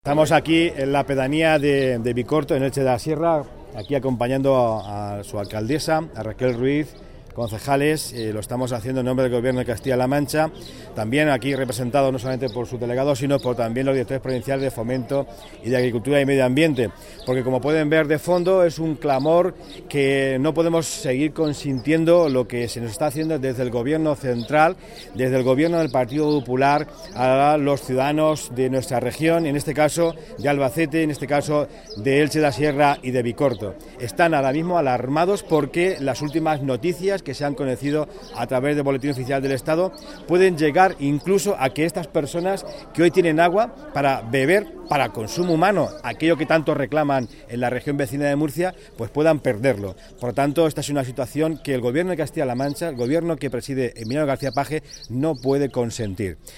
Estamos aquí en la pedanía de Bicorto, en Elche de la Sierra, aquí acompañando a su alcaldesa, a Raquel Ruiz, concejales. Lo estamos haciendo en nombre del Gobierno de Castilla-La Mancha, también aquí representado no solamente por su delegado, sino por también los directores provinciales de Fomento y de Agricultura y Medio Ambiente, porque como pueden ver de fondo es un clamor que no podemos seguir consintiendo lo que se nos está haciendo desde el Gobierno central, desde el Gobierno del Partido Popular a los ciudadanos de nuestra región, en este caso de Albacete, en este caso de Elche de la Sierra y de Bicorto. Están ahora mismo alarmados porque las últimas noticias que se han conocido a través del Boletín Oficial del Estado pueden llegar incluso a que estas personas que hoy tienen agua para beber, para consumo humano, aquello que tanto reclaman en la región vecina de Murcia, pues puedan perderlo. Por lo tanto, esta es una situación que el Gobierno de Castilla-La Mancha, el Gobierno que preside Emiliano García Paje, no puede consentir.